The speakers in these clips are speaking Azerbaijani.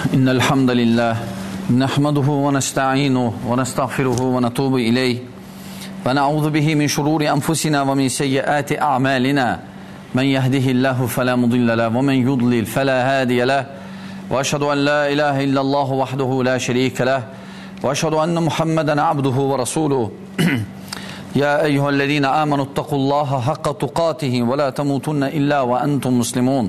إن الحمد لله نحمده ونستعينه ونستغفره ونتوب إليه ونعوذ به من شرور أنفسنا ومن سيئات أعمالنا من يهده الله فلا مضل له ومن يضلل فلا هادي له وأشهد أن لا إله إلا الله وحده لا شريك له وأشهد أن محمدا عبده ورسوله يا أيها الذين آمنوا اتقوا الله حق تقاته ولا تموتن إلا وأنتم مسلمون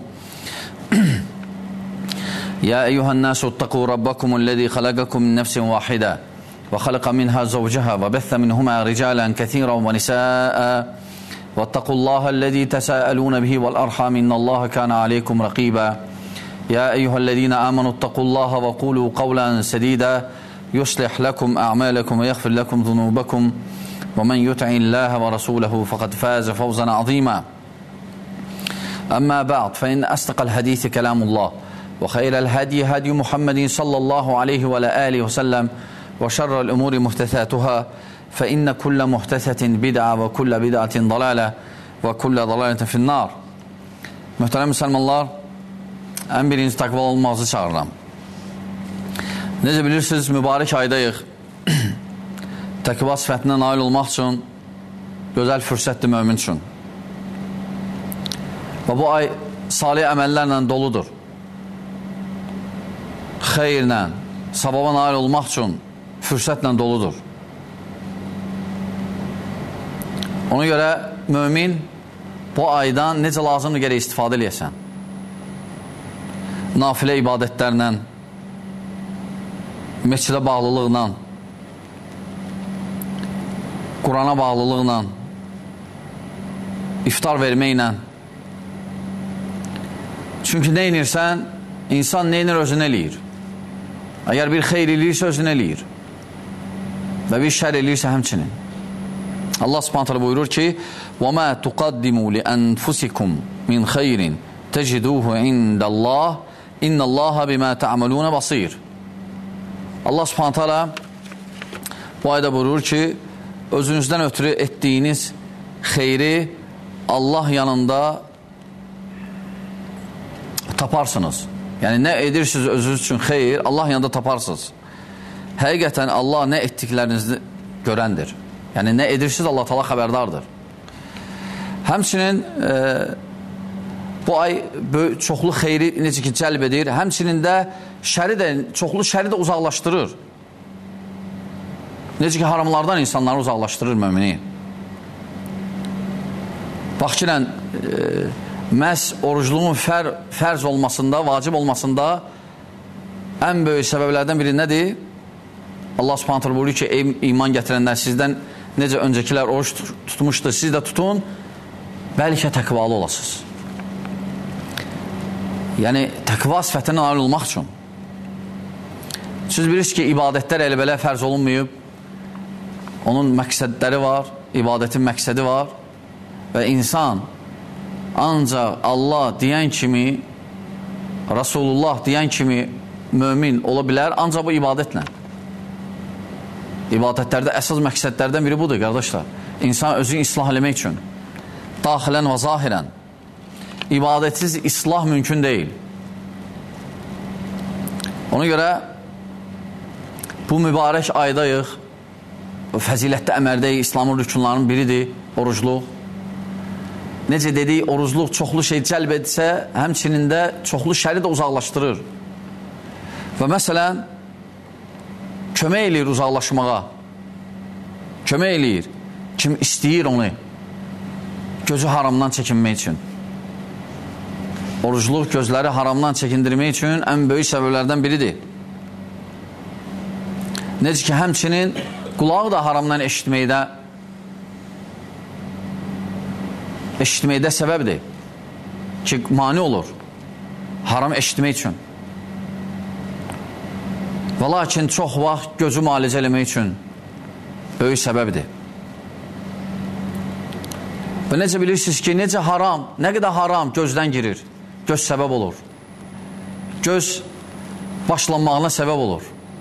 يا أيها الناس اتقوا ربكم الذي خلقكم من نفس واحدة وخلق منها زوجها وبث منهما رجالا كثيرا ونساء واتقوا الله الذي تساءلون به والأرحام إن الله كان عليكم رقيبا يا أيها الذين آمنوا اتقوا الله وقولوا قولا سديدا يصلح لكم أعمالكم ويغفر لكم ذنوبكم ومن يطع الله ورسوله فقد فاز فوزا عظيما أما بعد فإن أصدق الحديث كلام الله وخير الهدي هدي محمد صلى الله عليه وآله وسلم وشر الأمور محدثاتها فإن كل محدثة بدعة وكل بدعة ضلالة وكل ضلالة في النار. Muhterem Müslümanlar, en birinci takva olmağınızı çağırıram. Necə bilirsiniz, mübarək aydayıq. Takva sifətinə nail olmaq üçün gözəl fürsətdir mömin üçün. Və bu ay salih əməllərlə doludur. Xeyirlə, savaba nail olmaq üçün fürsətlə doludur. Ona görə mömin bu aydan necə lazımdır gərək istifadə eləyəsən. Nafilə ibadətlərlə, məscidə bağlılıqla, Qurana bağlılıqla, iftar verməklə. Çünki nə inirsən, insan nə inir özünə eləyir. Əgər bir xeyr eləyirsə özünə eləyir və bir şər eləyirsə həmçinin. Allah Subhanahu taala buyurur ki: "Və mə tuqaddimu li anfusikum min xeyrin teciduhu indəllah, innallaha bima ta'malun basir." Allah Subhanahu taala bu ayda buyurur ki, özünüzdən ötürü etdiyiniz xeyri Allah yanında taparsınız. Yəni, nə edirsiniz özünüz üçün xeyir, Allah yanında taparsınız. Həqiqətən Allah nə etdiklərinizi görəndir. Yəni, nə edirsiniz, Allah Taala xəbərdardır. Həmçinin bu ay çoxlu xeyri necə ki cəlb edir, həmçinin də çoxlu şəri də uzaqlaşdırır. Necə ki haramlardan insanları uzaqlaşdırır mümini. Bax ki, məhz orucluğun fərz olmasında, vacib olmasında ən böyük səbəblərdən biri nədir? Allah Subhanahu taala buyurur ki, ey iman gətirənlər, sizdən necə öncəkilər oruç tutmuşdur, siz də tutun, bəlkə təqvalı olasınız. Yəni, təqva sifətinə nail olmaq üçün. Siz bilirsiniz ki, ibadətlər elə-belə fərz olunmayıb, onun məqsədləri var, ibadətin məqsədi var və insan ancaq Allah deyən kimi, Rasulullah deyən kimi mömin ola bilər, ancaq bu ibadətlə. İbadətlərdə əsas məqsədlərdən biri budur, qardaşlar. İnsan özünü islah eləmək üçün, daxilən və zahirən. İbadətsiz islah mümkün deyil. Ona görə bu mübarək aydayıq, fəzilətli əmərdəyik, İslamın rükunlarının biridir, orucluq. Necə dedik, orucluq çoxlu şey cəlb etsə, həmçinin də çoxlu şəri də uzaqlaşdırır. Və məsələn, kömək eləyir uzaqlaşmağa. Kömək eləyir. Kim istəyir onu, gözü haramdan çəkinmək üçün. Orucluq gözləri haramdan çəkindirmək üçün ən böyük səbəblərdən biridir. Necə ki, həmçinin qulağı da haramdan eşitməkdə səbəbdir ki, mani olur haram eşitmək üçün. Və lakin çox vaxt gözü müalicə eləmək üçün böyük səbəbdir. Və necə bilirsiniz ki, necə haram, nə qədər haram gözdən girir, göz səbəb olur. Göz başlanmağına səbəb olur.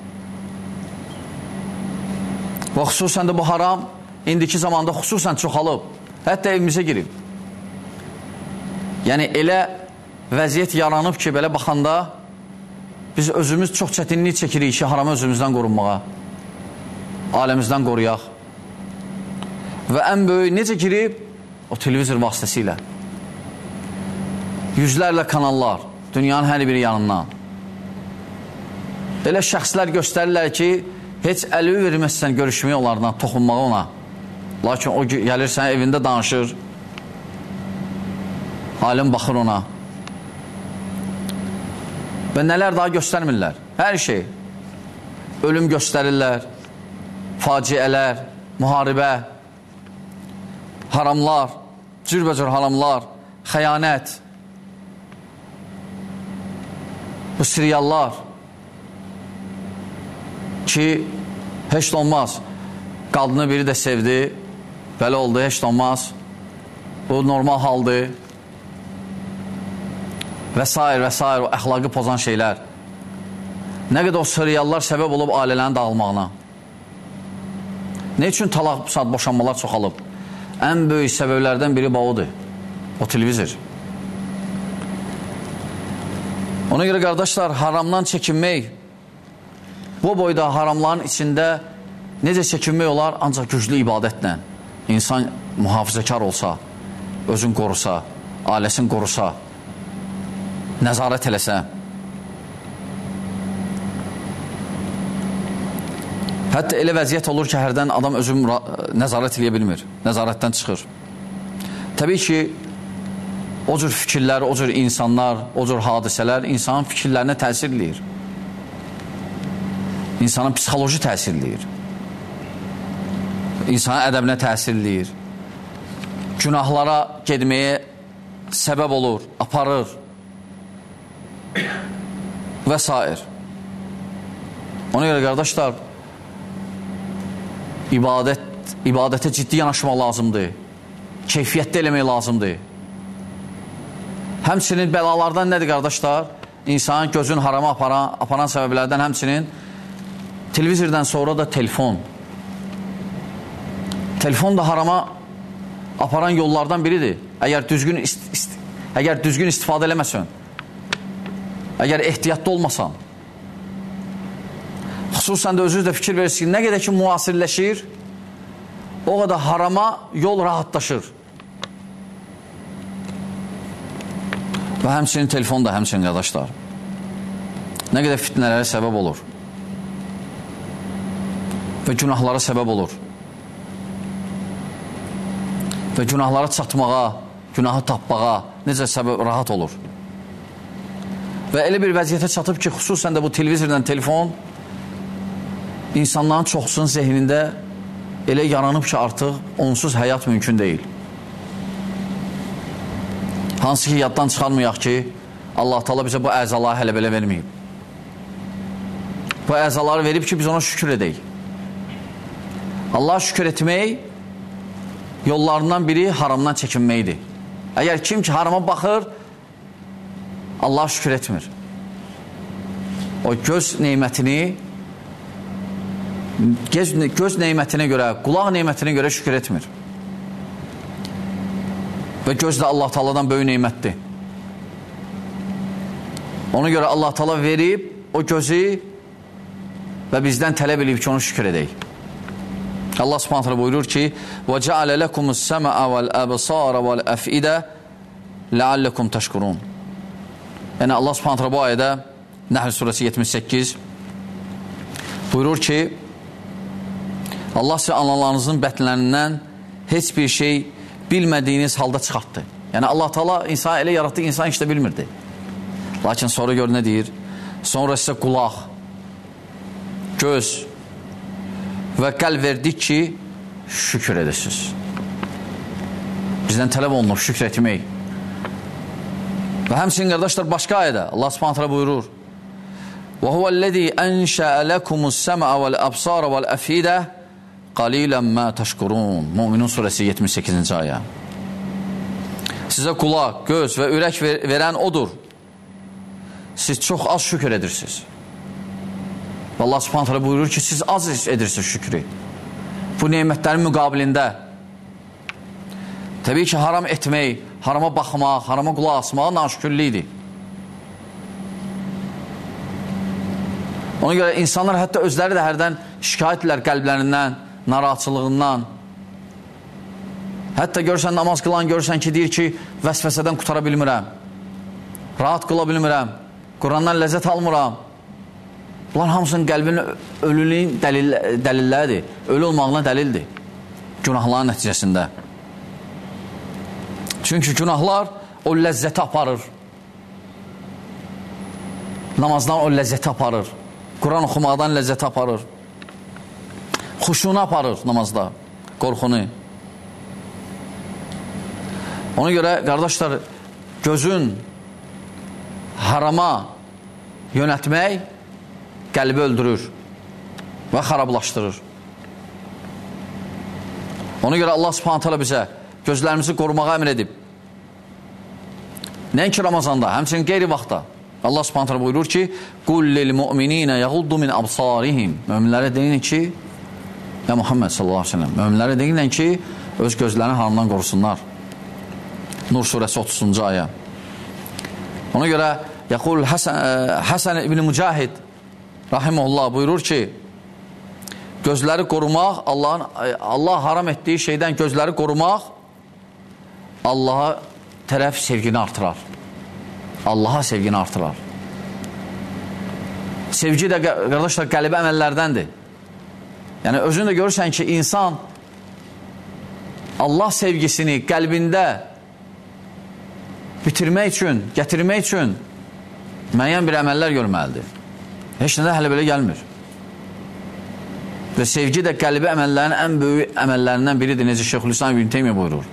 Və xüsusən də bu haram indiki zamanda xüsusən çoxalıb, hətta evimizə girib. Yəni elə vəziyyət yaranıb ki, belə baxanda biz özümüz çox çətinlik çəkirik ki, harama özümüzdən qorunmağa, aləmizdən qoruyaq. Və ən böyük necə girib? O televizor vasitəsilə. Yüzlərlə kanallar, dünyanın hər biri yanından. Elə şəxslər göstərirlər ki, heç əli verməzsən görüşməyə onlardan, toxunmağa ona. Lakin o gəlir sən evində danışır, alim baxır ona. Və nələr daha göstərmirlər? Hər şey. Ölüm göstərirlər, faciələr, müharibə, haramlar, cürbəcür haramlar, xəyanət, bu seriallar ki, heç də olmaz. Qadını biri də sevdi, belə oldu, heç də olmaz. Bu normal haldır. Və s. və s. o əxlaqı pozan şeylər. Nə qədər o seriallar səbəb olub ailələrin dağılmağına. Ne üçün talaq, boşanmalar çoxalıb? Ən böyük səbəblərdən biri odur. O televizor. Ona görə qardaşlar, haramdan çəkinmək, bu boyda haramların içində necə çəkinmək olar? Ancaq güclü ibadətlə. İnsan mühafizəkar olsa, özün qorusa, ailəsin qorusa, nəzarət eləsə. Hətta elə vəziyyət olur ki, hərdən adam özün nəzarət eləyə bilmir, nəzarətdən çıxır. Təbii ki, o cür fikirlər, o cür insanlar, o cür hadisələr insanın fikirlərinə təsir eləyir. İnsanın psixoloji təsir eləyir. İnsanın ədəbinə təsir eləyir. Günahlara gedməyə səbəb olur, aparır və s. Ona görə qardaşlar, ibadətə ciddi yanaşmaq lazımdır. Keyfiyyətdə eləmək lazımdır. Həmçinin bəlalardan nədir qardaşlar? İnsanın gözün harama aparan səbəblərdən həmçinin televizordan sonra da telefon. Telefon da harama aparan yollardan biridir. Əgər düzgün istifadə eləməsən, əgər ehtiyatlı olmasan, xüsusən də özünüz də fikir verirsiniz, nə qədər ki müasirləşir, o qədər harama yol rahatlaşır. Və həmçinin telefon da həmçinin qardaşlar. Nə qədər fitnələrə səbəb olur və günahlara səbəb olur və günahlara çatmağa, günahı tapmağa necə səbəb rahat olur. Və elə bir vəziyyətə çatıb ki, xüsusən də bu televizordan telefon insanların çoxsunun zehnində elə yaranıb ki, artıq onsuz həyat mümkün deyil. Hansı ki, yaddan çıxarmayaq ki, Allah Teala bizə bu əzaları hələ belə verməyib. Bu əzaları verib ki, biz ona şükür edək. Allah'a şükür etmək yollarından biri haramdan çəkinməkdir. Əgər kim ki harama baxır, Allah'a şükür etmir. O göz neymətini nemətinə görə, qulaq neymətinə görə şükür etmir. Və göz də Allah Taala'dan böyük neymətdir. Ona görə Allah Taala verib o gözü və bizdən tələb edib ki, onu şükür edək. Allah Subhanahu taala buyurur ki: "Və ceale lekumus-sema'a vel-absara vel-af'ida la'allakum tashkurun." Yəni Allah Subhanahu taala bu ayədə Nəhl surəsi 78 buyurur ki, Allah sizə analarınızın bətnlərindən heç bir şey bilmədiyiniz halda çıxartdı. Yəni Allah Taala insanı elə yaratdı, insan heç də bilmirdi. Lakin sonra gör nə deyir? Sonra sizə qulaq, göz və qəlb verdik ki, şükür edəsiniz. Bizdən tələb olunub şükür etmək. Və həmçinin qardaşlar başqa ayədə Allah Subhanahu taala buyurur: "Və huvellezî enşe'e lekumus-sema'a vel-absara vel-af'ida qalilan ma tashkurun." Möminun surəsi 78-ci ayə. Sizə qulaq, göz və ürək verən odur. Siz çox az şükür edirsiniz. Allah Subhanahu taala buyurur ki, siz az edirsiniz şükrü. Bu nemətlərin müqabilində. Təbii ki, haram etmək, harama baxmaq, harama qulaq asmaq naşükürlükdir. Ona görə insanlar hətta özləri də hərdən şikayətlər qəlblərindən, narahatçılığından. Hətta görsən, namaz qılan görsən ki, deyir ki, vəsvəsədən qutara bilmirəm, rahat qıla bilmirəm, Qurandan ləzzət almıram. Bunlar hamısının qəlbinin ölülüyün dəlilləridir, ölü olmağına dəlildir günahların nəticəsində. Çünki günahlar o ləzzəti aparır. Namazdan o ləzzəti aparır. Quran oxumaqdan ləzzəti aparır. Xuşunu aparır namazda, qorxunu. Ona görə, qardaşlar, gözün harama yönətmək qəlbi öldürür və xarablaşdırır. Ona görə Allah Subhanahu taala bizə gözlərimizi qorumağa əmr edib. Nəinki Ramazanda, həmçinin qeyri vaxtda. Allah Subhanahu taala buyurur ki: "Qul lil mu'minina yaghuddu min absarihim." Möminlərə deyin ki, ya Muhammed sallallahu əleyhi və səlləm, möminlərə deyin ki, öz gözlərini haramdan qorusunlar. Nur surəsi 30-cu ayə. Ona görə yəqul Hasan ibn Mücahid rahimehullah buyurur ki, gözləri qorumaq, Allah haram etdiyi şeydən gözləri qorumaq Allaha tərəf sevgini artırar. Allaha sevgini artırar. Sevgi də, qardaşlar, qəlbi əməllərdəndir. Yəni, özün də görürsən ki, insan Allah sevgisini qəlbində bitirmək üçün, gətirmək üçün müəyyən bir əməllər görməlidir. Heç nədə hələ belə gəlmir. Və sevgi də qəlbi əməllərin ən böyük əməllərindən biridir. Necə Şeyxülislam İbn Teymiyyə buyurur.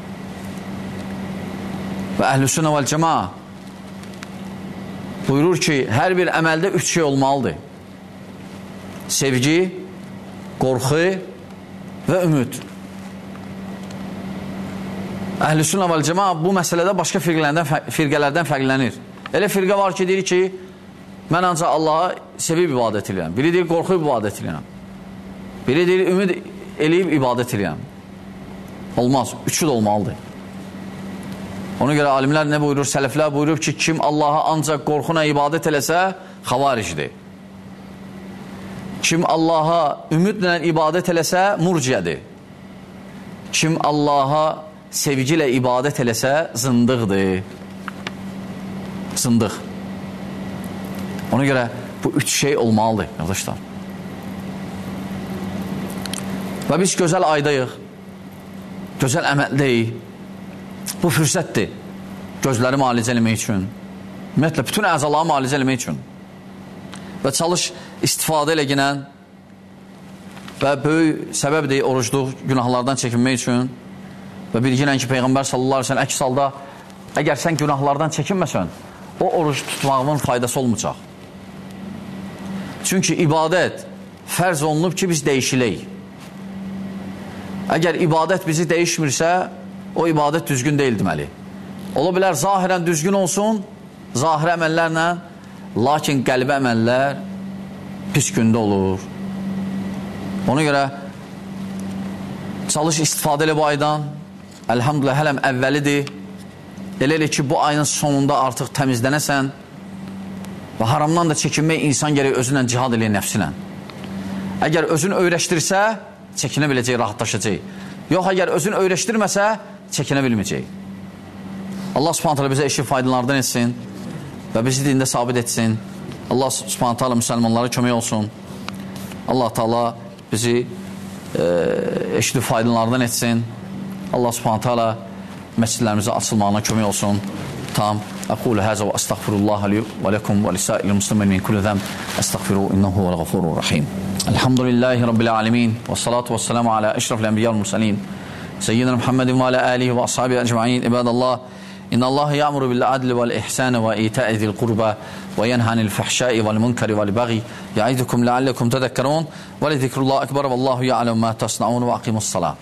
Və Əhlüsünnə vəl Cəmaə buyurur ki, hər bir əməldə 3 şey olmalıdır. Sevgi, qorxu və ümid. Əhlüsünnə vəl Cəmaə bu məsələdə başqa firqələrdən fərqlənir. Elə firqə var ki, deyir ki, mən ancaq Allaha sevib ibadət edirəm. Biri deyir, qorxub ibadət edirəm. Biri deyir, ümid eləyib ibadət edirəm. Olmaz, üçü də olmalıdır. Ona görə alimlər nə buyurur? Sələflər buyurur ki, kim Allaha ancaq qorxuna ibadət eləsə, xavaricdir. Kim Allaha ümidlə ibadət eləsə, murciyədir. Kim Allaha sevgi ilə ibadət eləsə, zındıqdır. Zındıq. Ona görə bu 3 şey olmalıdır, qardaşlar. Və biz gözəl aydayıq, gözəl əməldəyik. Bu fürsətdir gözləri müalicə eləmək üçün, ümumiyyətlə, bütün əzaları müalicə eləmək üçün. Və çalış istifadə elə ginən və böyük səbəbdir orucluq, günahlardan çəkinmək üçün və bilginən ki, Peyğəmbər sallallahu aleyhi ve sellem əks halda, əgər sən günahlardan çəkinməsən, o oruc tutmağının faydası olmayacaq. Çünki ibadət fərz olunub ki, biz dəyişiləyik. Əgər ibadət bizi dəyişmirsə, o ibadət düzgün deyil deməli. Ola bilər, zahirən düzgün olsun, zahir əməllərlə, lakin qəlbi əməllər pis gündə olur. Ona görə çalış istifadə elə bu aydan. Əlhamdülillah, hələm əvvəlidir. Elə ki, bu ayın sonunda artıq təmizlənəsən və haramdan da çəkinmək insan gərək özünlə cihad eləyir nəfsinə. Əgər özünü öyrəşdirsə, çəkinə biləcək, rahatlaşacaq. Yox, əgər özünü öyrəşdirməsə, çəkinə bilməyəcək. Allah Subhanahu taala bizə eşi faydalardan etsin və bizi dində sabit etsin. Allah Subhanahu taala müsəlmanlara kömək olsun. Allah Taala bizi eşli faydalardan etsin. Allah Subhanahu taala məscidlərimizə açılmağına kömək olsun. Tam. Aqulu haza və estağfirullah li və lekum və lisa'il muslimin min kulli zam. Estağfiru innehu huvel gafurur rahim. Elhamdülillahi rabbil alamin və salatu vesselamu ala eşrafil enbiya vel murselin. Seyyidina Muhammedin və ala alihi və ashabihi ecmaîn. İbadallah. İnnallaha ya'muru bil adli vel ihsani ve ita'i zil qurba ve yenha anil fahşai vel munkari vel baghi. Ya'idukum la'allakum tadhakkarun. Ve li zikrullahi ekber. Vallahu ya'lamu ma tasna'un ve aqimus salat.